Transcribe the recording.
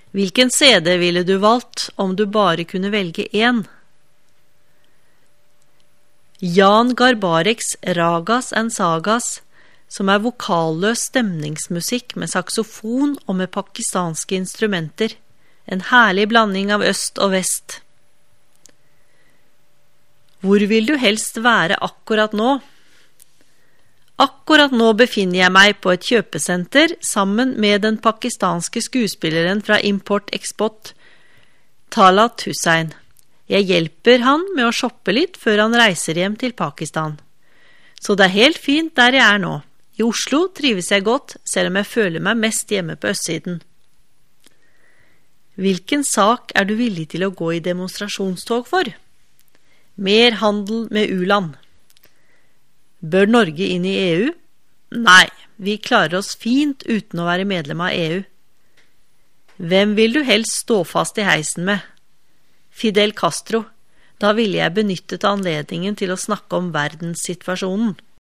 Hvilken CD ville du valgt om du bare kunne velge en? Jan Garbareks Ragas and Sagas, som vokalløs stemningsmusikk med saksofon og med pakistanske instrumenter. En herlig blanding av øst og vest. Hvor vil du helst være akkurat nå? Akkurat nå befinner jeg meg på et kjøpesenter sammen med den pakistanske skuespilleren fra Import-Export, Talat Hussein. Jeg hjelper han med å shoppe litt før han reiser hjem til Pakistan. Så det helt fint der jeg nå. I Oslo trives jeg godt, selv om jeg føler meg mest hjemme på østsiden. Hvilken sak du villig til å gå i demonstrasjonstog for? Mer handel med u-land. Bør Norge inn i EU? Nei, vi klarer oss fint uten å være medlem av EU. Hvem vil du helst stå fast i heisen med? Fidel Castro. Da ville jeg benyttet anledningen til å snakke om verdenssituasjonen.